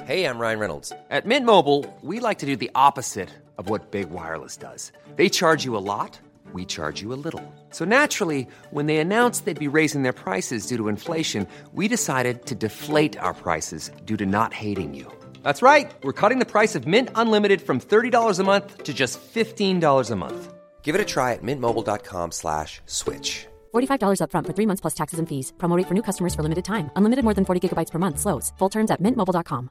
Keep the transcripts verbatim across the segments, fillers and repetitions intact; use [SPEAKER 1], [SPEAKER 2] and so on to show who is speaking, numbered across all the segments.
[SPEAKER 1] Hey, I'm Ryan Reynolds. At Mint Mobile, we like to do the opposite of what Big Wireless does. They charge you a lot, we charge you a little. So naturally, when they announced they'd be raising their prices due to inflation, we decided to deflate our prices due to not hating you. That's right. We're cutting the price of Mint Unlimited from thirty dollars a month to just fifteen dollars a month. Give it a try at mintmobile.com slash switch.
[SPEAKER 2] forty-five dollars up front for three months plus taxes and fees. Promo rate for new customers for limited time. Unlimited more than forty gigabytes per month. Slows full terms at mint mobile dot com.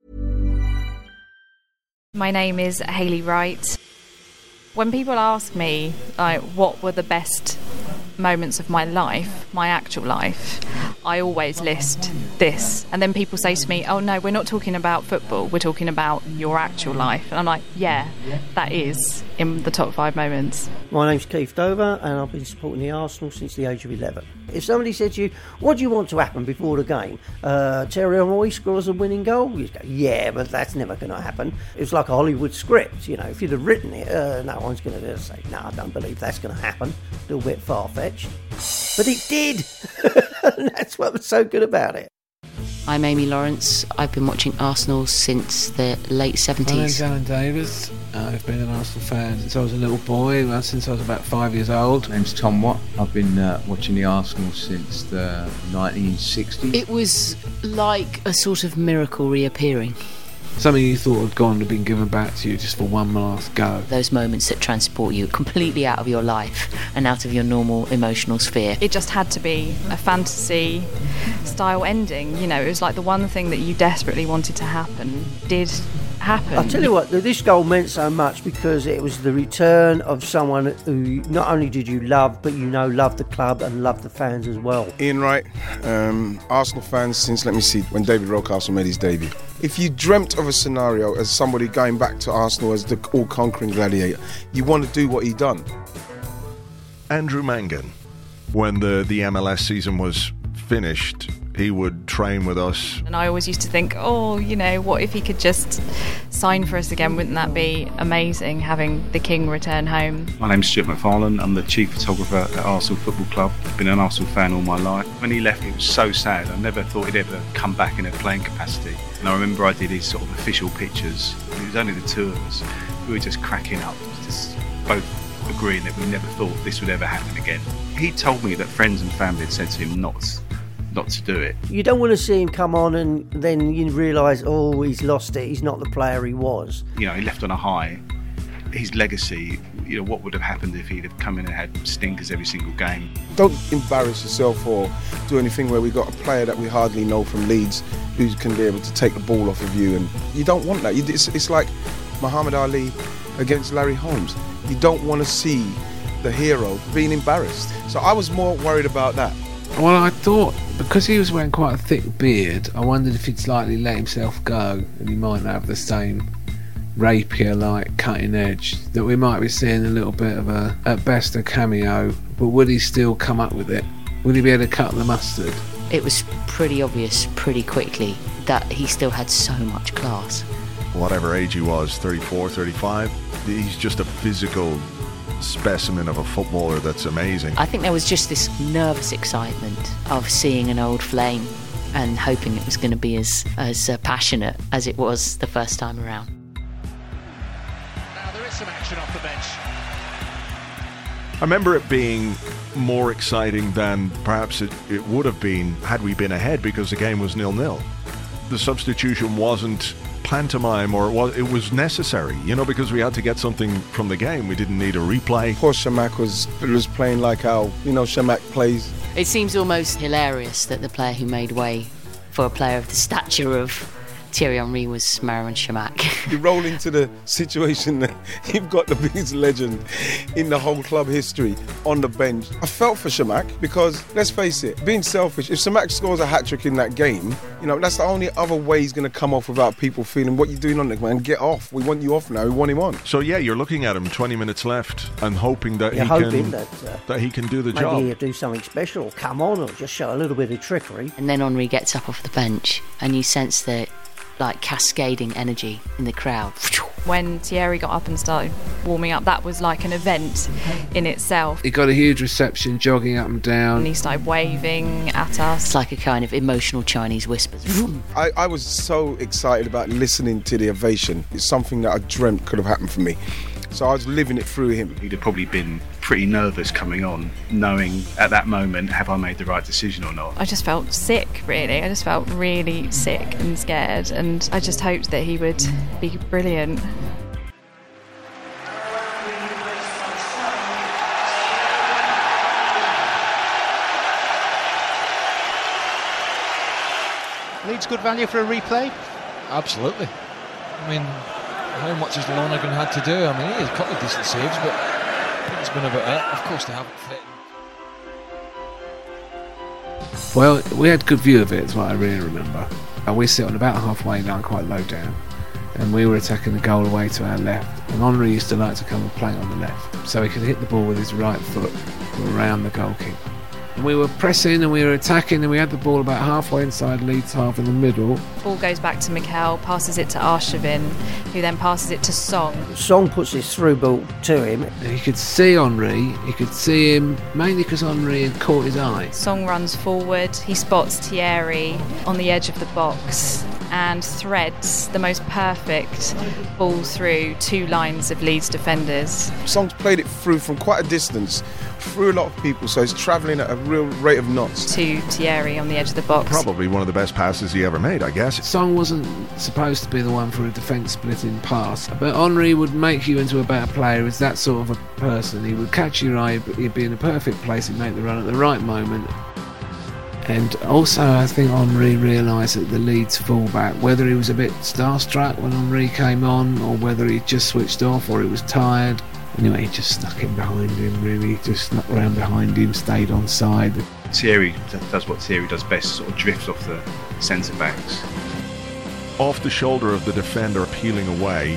[SPEAKER 3] My name is Hayley Wright. When people ask me, like, what were the best moments of my life, my actual life, I always list this. And then people say to me, oh no, we're not talking about football, we're talking about your actual life. And I'm like, yeah, that is in the top five moments.
[SPEAKER 4] My name's Keith Dover and I've been supporting the Arsenal since the age of eleven. If somebody said to you, what do you want to happen before the game? Uh, Thierry Henry scores a winning goal? You'd go, yeah, but that's never going to happen. It was like a Hollywood script, you know, if you'd have written it, uh, no one's going to say, no, I don't believe that's going to happen. A little bit far-fetched. But it did! And that's what was so good about it.
[SPEAKER 5] I'm Amy Lawrence. I've been watching Arsenal since the late seventies.
[SPEAKER 6] My name's Alan Davis. Uh, I've been an Arsenal fan since I was a little boy, well, since I was about five years old.
[SPEAKER 7] My name's Tom Watt. I've been uh, watching the Arsenal since the nineteen sixties.
[SPEAKER 5] It was like a sort of miracle reappearing.
[SPEAKER 6] Something you thought had gone had been given back to you just for one last go.
[SPEAKER 5] Those moments that transport you completely out of your life and out of your normal emotional sphere.
[SPEAKER 3] It just had to be a fantasy style ending. You know, it was like the one thing that you desperately wanted to happen did happen.
[SPEAKER 4] I'll tell you what, this goal meant so much because it was the return of someone who not only did you love, but you know loved the club and loved the fans as well.
[SPEAKER 8] Ian Wright, um, Arsenal fans since, let me see, when David Rocastle made his debut. If you dreamt of a scenario as somebody going back to Arsenal as the all-conquering gladiator, you want to do what he done.
[SPEAKER 9] Andrew Mangan, when the, the M L S season was finished, he would train with us.
[SPEAKER 3] And I always used to think, oh, you know, what if he could just sign for us again? Wouldn't that be amazing, having the King return home?
[SPEAKER 10] My name's Stuart McFarlane. I'm the chief photographer at Arsenal Football Club. I've been an Arsenal fan all my life. When he left, it was so sad. I never thought he'd ever come back in a playing capacity. And I remember I did his sort of official pictures. It was only the two of us. We were just cracking up, just both agreeing that we never thought this would ever happen again. He told me that friends and family had said to him not not to do it.
[SPEAKER 4] You don't want to see him come on and then you realise, oh, he's lost it, he's not the player he was.
[SPEAKER 10] You know, he left on a high. His legacy, you know, what would have happened if he'd have come in and had stinkers every single game?
[SPEAKER 8] Don't embarrass yourself or do anything where we got a player that we hardly know from Leeds who can be able to take the ball off of you, and you don't want that. It's, it's like Muhammad Ali against Larry Holmes. You don't want to see the hero being embarrassed. So I was more worried about that.
[SPEAKER 6] Well, I thought, because he was wearing quite a thick beard, I wondered if he'd slightly let himself go and he might have the same rapier-like cutting edge, that we might be seeing a little bit of a, at best, a cameo, but would he still come up with it? Would he be able to cut the mustard?
[SPEAKER 5] It was pretty obvious pretty quickly that he still had so much class.
[SPEAKER 9] Whatever age he was, thirty-four, thirty-five, he's just a physical specimen of a footballer that's amazing.
[SPEAKER 5] I think there was just this nervous excitement of seeing an old flame and hoping it was going to be as, as uh, passionate as it was the first time around.
[SPEAKER 11] Now there is some action off the bench.
[SPEAKER 9] I remember it being more exciting than perhaps it, it would have been had we been ahead, because the game was nil-nil. The substitution wasn't pantomime, or it was, it was necessary, you know, because we had to get something from the game. We didn't need a replay.
[SPEAKER 8] Poor Shamak was, was playing like how, you know, Shamak plays.
[SPEAKER 5] It seems almost hilarious that the player who made way for a player of the stature of Thierry Henry was Marouane Chamakh.
[SPEAKER 8] You roll into the situation that you've got the biggest legend in the whole club history on the bench. I felt for Chamakh because, let's face it, being selfish, if Chamakh scores a hat-trick in that game, you know, that's the only other way he's going to come off without people feeling, what you're doing on it, man, get off. We want you off now. We want him on.
[SPEAKER 9] So, yeah, you're looking at him twenty minutes left and hoping that,
[SPEAKER 4] you're
[SPEAKER 9] he,
[SPEAKER 4] hoping
[SPEAKER 9] can,
[SPEAKER 4] that, uh,
[SPEAKER 9] that he can do the
[SPEAKER 4] maybe
[SPEAKER 9] job.
[SPEAKER 4] Maybe he'll do something special, come on, or just show a little bit of trickery.
[SPEAKER 5] And then Henry gets up off the bench and you sense that like cascading energy in the crowd.
[SPEAKER 3] When Thierry got up and started warming up, that was like an event in itself.
[SPEAKER 6] He got a huge reception, jogging up and down.
[SPEAKER 3] And he started waving at us.
[SPEAKER 5] It's like a kind of emotional Chinese whispers.
[SPEAKER 8] I, I was so excited about listening to the ovation. It's something that I dreamt could have happened for me. So I was living it through him.
[SPEAKER 10] He'd have probably been pretty nervous coming on, knowing at that moment, have I made the right decision or not?
[SPEAKER 3] I just felt sick, really. I just felt really sick and scared, and I just hoped that he would be brilliant.
[SPEAKER 11] Leeds good value for a replay?
[SPEAKER 12] Absolutely. I mean, how much has Lonergan had to do? I mean, he has a couple of decent saves, but I think it's been about it. Of course they haven't fit.
[SPEAKER 6] Well, we had good view of it, is what I really remember. And we sit on about halfway down, quite low down, and we were attacking the goal away to our left, and Henry used to like to come and play on the left, so he could hit the ball with his right foot around the goalkeeper. And we were pressing and we were attacking, and we had the ball about halfway inside Leeds half in the middle.
[SPEAKER 3] Ball goes back to Mikel, passes it to Arshavin, who then passes it to Song.
[SPEAKER 4] Song puts this through ball to him.
[SPEAKER 6] He could see Henry, he could see him, mainly because Henry had caught his eye.
[SPEAKER 3] Song runs forward, he spots Thierry on the edge of the box and threads the most perfect ball through two lines of Leeds defenders.
[SPEAKER 8] Song's played it through from quite a distance, through a lot of people, so he's travelling at a real rate of knots.
[SPEAKER 3] To Thierry on the edge of the box.
[SPEAKER 9] Probably one of the best passes he ever made, I guess.
[SPEAKER 6] Song wasn't supposed to be the one for a defence-splitting pass, but Henry would make you into a better player as that sort of a person. He would catch your eye, but he'd be in a perfect place, he'd make the run at the right moment. And also I think Henry realised that the Leeds fullback, whether he was a bit starstruck when Henry came on, or whether he just switched off, or he was tired, anyway, he just snuck in behind him, really, just snuck round behind him, stayed on side.
[SPEAKER 10] Thierry does what Thierry does best, sort of drifts off the centre backs.
[SPEAKER 9] Off the shoulder of the defender, peeling away.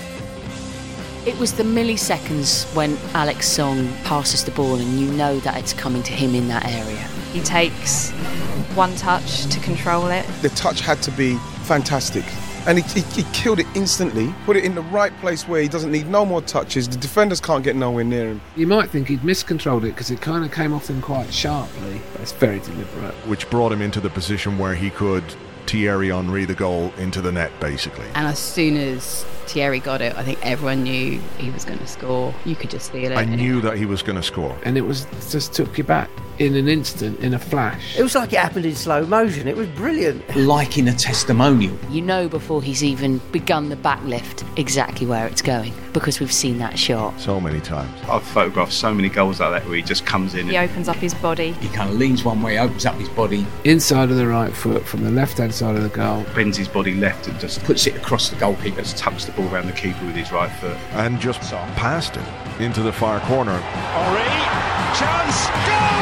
[SPEAKER 5] It was the milliseconds when Alex Song passes the ball and you know that it's coming to him in that area.
[SPEAKER 3] He takes one touch to control it.
[SPEAKER 8] The touch had to be fantastic. And he, he, he killed it instantly, put it in the right place where he doesn't need no more touches. The defenders can't get nowhere near him.
[SPEAKER 6] You might think he'd miscontrolled it because it kind of came off him quite sharply, but it's very deliberate.
[SPEAKER 9] Which brought him into the position where he could Thierry Henry the goal into the net, basically.
[SPEAKER 13] And as soon as Thierry got it, I think everyone knew he was going to score. You could just feel it.
[SPEAKER 9] I knew that he was going to score.
[SPEAKER 6] And it was just took you back in an instant, in a flash.
[SPEAKER 4] It was like it happened in slow motion. It was brilliant.
[SPEAKER 14] Like in a testimonial.
[SPEAKER 5] You know before he's even begun the backlift exactly where it's going, because we've seen that shot
[SPEAKER 9] so many times.
[SPEAKER 10] I've photographed so many goals like that where he just comes in.
[SPEAKER 3] He
[SPEAKER 10] and
[SPEAKER 3] opens up his body.
[SPEAKER 14] He kind of leans one way, opens up his body.
[SPEAKER 6] Inside of the right foot, from the left-hand side of the goal.
[SPEAKER 10] Bends his body left and just
[SPEAKER 14] puts it across the goalkeeper.
[SPEAKER 10] Just tucks the ball around the keeper with his right foot.
[SPEAKER 9] And just past it into the far corner.
[SPEAKER 15] Henry, chance, goal!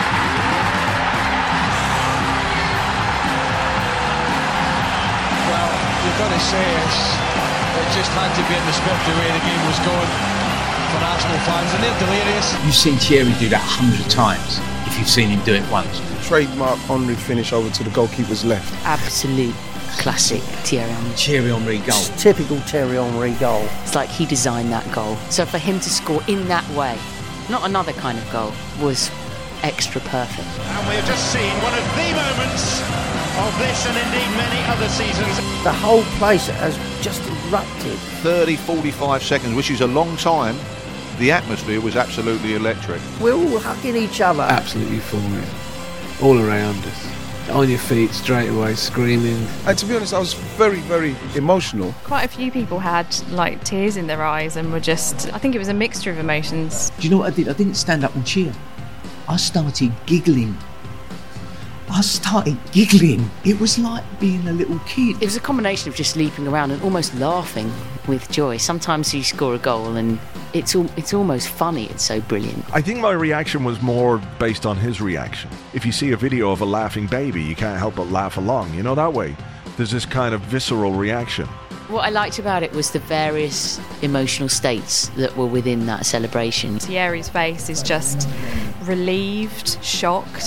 [SPEAKER 12] Well, you've got to say it's, it just had to be in the spot the way the game was going for Arsenal fans, and they're delirious.
[SPEAKER 14] You've seen Thierry do that a hundred times if you've seen him do it once.
[SPEAKER 8] Trademark Henry finish over to the goalkeeper's left.
[SPEAKER 5] Absolute classic Thierry Henry.
[SPEAKER 14] Thierry Henry goal.
[SPEAKER 4] It's typical Thierry Henry goal.
[SPEAKER 5] It's like he designed that goal. So for him to score in that way, not another kind of goal, was extra perfect.
[SPEAKER 15] And we have just seen one of the moments of this and indeed many other seasons.
[SPEAKER 4] The whole place has just erupted.
[SPEAKER 16] thirty, forty-five seconds, which is a long time. The atmosphere was absolutely electric.
[SPEAKER 4] We're all hugging each other.
[SPEAKER 6] Absolutely euphoria. All around us. On your feet straight away, screaming.
[SPEAKER 8] And to be honest, I was very, very emotional.
[SPEAKER 3] Quite a few people had like tears in their eyes and were just, I think it was a mixture of emotions.
[SPEAKER 14] Do you know what I did? I didn't stand up and cheer. I started giggling. I started giggling. It was like being a little kid.
[SPEAKER 5] It was a combination of just leaping around and almost laughing with joy. Sometimes you score a goal and it's al- it's almost funny. It's so brilliant.
[SPEAKER 9] I think my reaction was more based on his reaction. If you see a video of a laughing baby, you can't help but laugh along. You know, that way. There's this kind of visceral reaction.
[SPEAKER 5] What I liked about it was the various emotional states that were within that celebration.
[SPEAKER 3] Thierry's face is just relieved, shocked,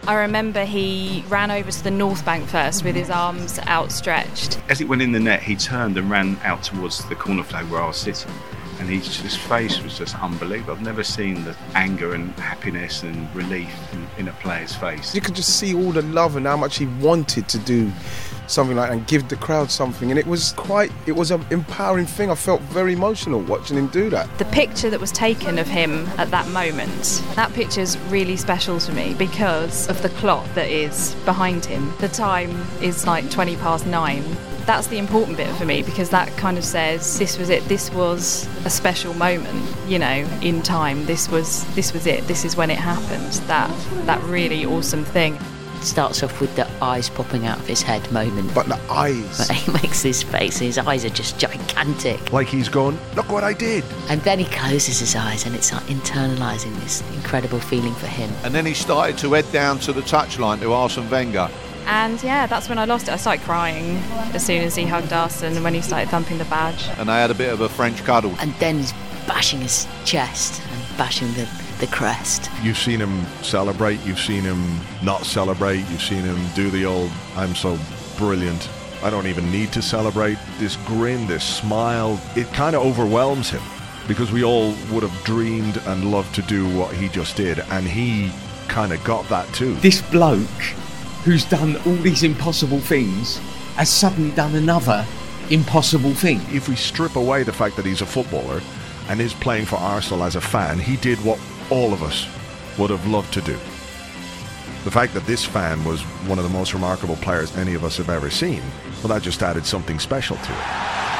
[SPEAKER 3] I remember he ran over to the North Bank first with his arms outstretched.
[SPEAKER 10] As it went in the net, he turned and ran out towards the corner flag where I was sitting. And he, his face was just unbelievable. I've never seen the anger and happiness and relief in, in a player's face.
[SPEAKER 8] You could just see all the love and how much he wanted to do something like that and give the crowd something. And it was quite, it was an empowering thing. I felt very emotional watching him do that.
[SPEAKER 3] The picture that was taken of him at that moment, that picture's really special to me because of the clock that is behind him. The time is like twenty past nine. That's the important bit for me because that kind of says this was it. This was a special moment, you know, in time. This was this was it. This is when it happened. That that really awesome thing.
[SPEAKER 5] It starts off with the eyes popping out of his head moment.
[SPEAKER 8] But the eyes.
[SPEAKER 5] But he makes this face. His eyes are just gigantic.
[SPEAKER 9] Like he's going, look what I did.
[SPEAKER 5] And then he closes his eyes and it's like internalising this incredible feeling for him.
[SPEAKER 16] And then he started to head down to the touchline to Arsene Wenger.
[SPEAKER 3] And yeah, that's when I lost it. I started crying as soon as he hugged Arsene and when he started thumping the badge.
[SPEAKER 16] And they had a bit of a French cuddle.
[SPEAKER 5] And then he's bashing his chest and bashing the, the crest.
[SPEAKER 9] You've seen him celebrate, you've seen him not celebrate, you've seen him do the old, I'm so brilliant, I don't even need to celebrate. This grin, this smile, it kind of overwhelms him because we all would have dreamed and loved to do what he just did. And he kind of got that too.
[SPEAKER 14] This bloke who's done all these impossible things has suddenly done another impossible thing.
[SPEAKER 9] If we strip away the fact that he's a footballer and is playing for Arsenal as a fan, he did what all of us would have loved to do. The fact that this fan was one of the most remarkable players any of us have ever seen, well, that just added something special to it.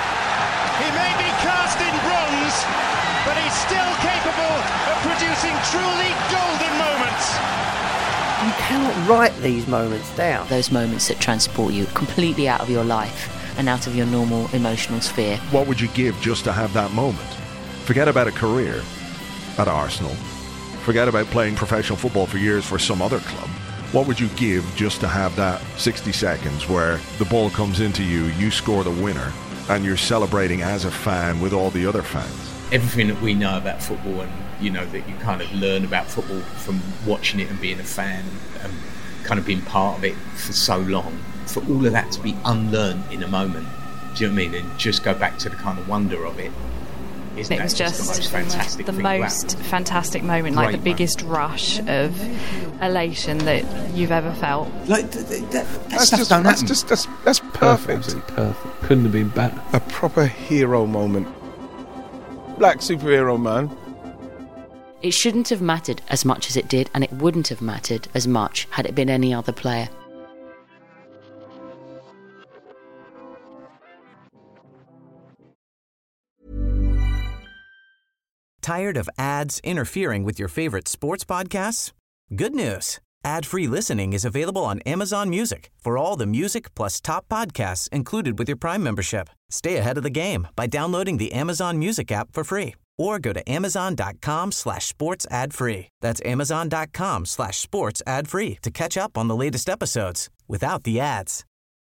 [SPEAKER 15] He may be cast in bronze, but he's still capable of producing truly golden moments.
[SPEAKER 4] You cannot write these moments down.
[SPEAKER 5] Those moments that transport you completely out of your life and out of your normal emotional sphere.
[SPEAKER 9] What would you give just to have that moment? Forget about a career at Arsenal. Forget about playing professional football for years for some other club. What would you give just to have that sixty seconds where the ball comes into you, you score the winner, and you're celebrating as a fan with all the other fans?
[SPEAKER 14] Everything that we know about football and, you know, that you kind of learn about football from watching it and being a fan and kind of being part of it for so long, for all of that to be unlearned in a moment, do you know what I mean? And just go back to the kind of wonder of it. Isn't
[SPEAKER 3] it was
[SPEAKER 14] just,
[SPEAKER 3] just
[SPEAKER 14] the most fantastic
[SPEAKER 3] the
[SPEAKER 14] thing
[SPEAKER 3] most
[SPEAKER 14] about
[SPEAKER 3] fantastic moment, like
[SPEAKER 14] Great
[SPEAKER 3] the biggest rush of elation that you've ever felt.
[SPEAKER 14] Like th- th- that, that
[SPEAKER 8] That's
[SPEAKER 14] stuff
[SPEAKER 8] just,
[SPEAKER 14] don't
[SPEAKER 8] that's
[SPEAKER 14] happen.
[SPEAKER 8] just that's, that's perfect.
[SPEAKER 6] Absolutely perfect. Couldn't have been better.
[SPEAKER 8] A proper hero moment. Black superhero man.
[SPEAKER 5] It shouldn't have mattered as much as it did, and it wouldn't have mattered as much had it been any other player.
[SPEAKER 17] Tired of ads interfering with your favorite sports podcasts? Good news. Ad-free listening is available on Amazon Music for all the music plus top podcasts included with your Prime membership. Stay ahead of the game by downloading the Amazon Music app for free or go to amazon.com slash sports ad free. That's amazon.com slash sports ad free to catch up on the latest episodes without the ads.